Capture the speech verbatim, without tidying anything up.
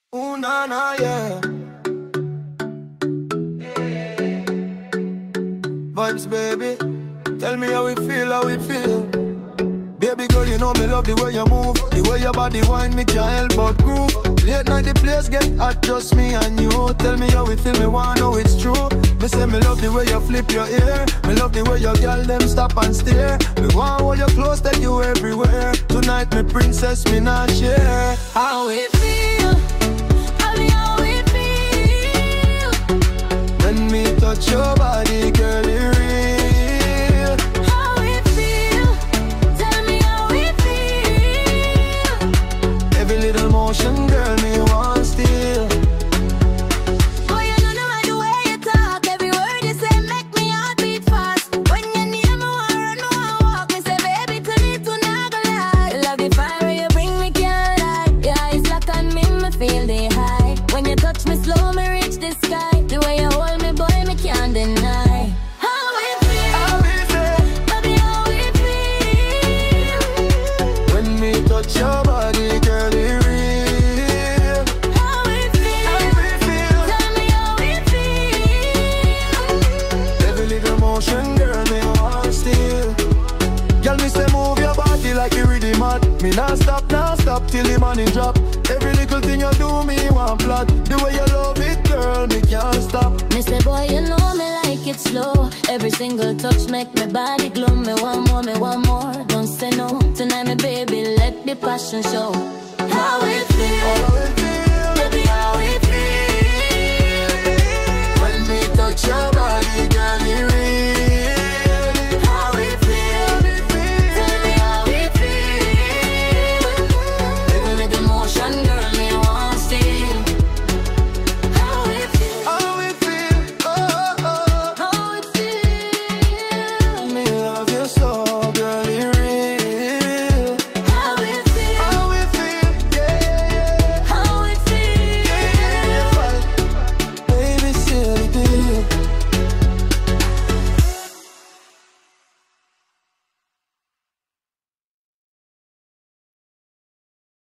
Ooh, na, na, yeah. Vibes, baby. Tell me how we feel, how we feel. Baby girl, you know me love the way you move. The way your body wine, me can't help but groove. Late night the place get hot, just me and you. Tell me how we feel, me wanna know it's true. Me say me love the way you flip your ear. Me love the way your girl them stop and stare. Me want hold you close, take you everywhere. Tonight me princess, me not share. How we feel, tell me how we feel. When me touch your body, girl, it real. How we feel, tell me how we feel. Every little motion, girl, me want steal. Oh, you know the way the way you talk. Every word you say make me heart beat fast. When you near me, wanna run, wanna walk. Me say, baby, tonight we not gonna lie. Love the fire you bring me, can't lie. Your eyes lock on me, me feel the high. When you touch me slow, me reach the sky. The way you hold me, boy, me can't deny. How we feel, How we feel baby, how we feel. when me touch your body, girl, it real. How we feel, How we feel. tell me how we feel. Every little motion, girl, me want steal. Girl, me say move your body like you really mad. Me not stop, not stop till the money drop. Every little thing you do, me want plot. The way you love it, girl, me can't stop. Me say, boy, you know me like it slow. Every single touch make my body glow. Me want more, me want more. Don't say no. Tonight, me baby, let the passion show. How it